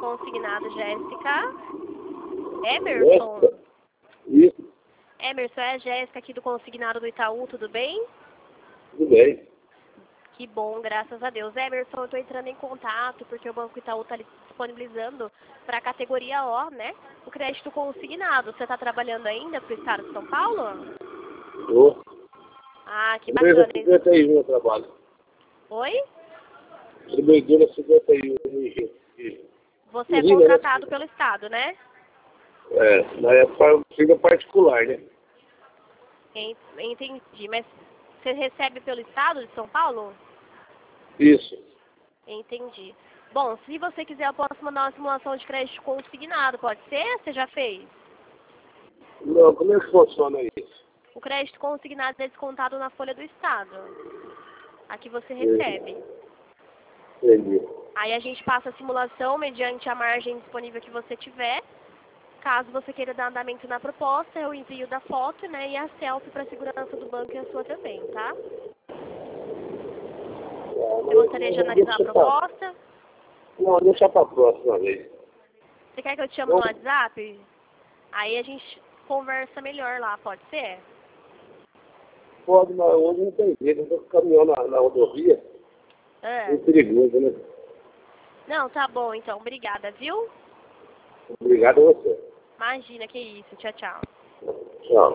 consignado, Jéssica. Emerson? Isso, Emerson, é a Jéssica aqui do consignado do Itaú, tudo bem? tudo bem. Que bom, graças a Deus. Emerson, eu estou entrando em contato porque o Banco Itaú está disponibilizando para a categoria O, né? O crédito consignado. Você está trabalhando ainda para o estado de São Paulo? Tô. Ah, que Empresa bacana. 51 eu trabalho. Oi? Distribuidora 51 no Rio. Você é Usina, né? contratado pelo estado, né? Na época fica particular, né? Entendi. Mas você recebe pelo estado de São Paulo? Isso. Entendi. Bom, se você quiser, eu posso mandar uma simulação de crédito consignado, pode ser? Você já fez? Não, como é que funciona isso? O crédito consignado é descontado na folha do estado. Aqui você recebe. Entendi. Aí a gente passa a simulação mediante a margem disponível que você tiver. Caso você queira dar andamento na proposta, eu envio da foto, né, e a selfie para a segurança do banco e a sua também, tá? Você gostaria de analisar a proposta? Não, deixa pra próxima vez. Você quer que eu te chame no WhatsApp? Aí a gente conversa melhor lá, pode ser? Pode, mas hoje não tem jeito. Eu tô com caminhão na rodovia. É perigoso, né? Não, tá bom então. Obrigada, viu? Obrigado a você. Imagina, que isso. Tchau, tchau. Tchau.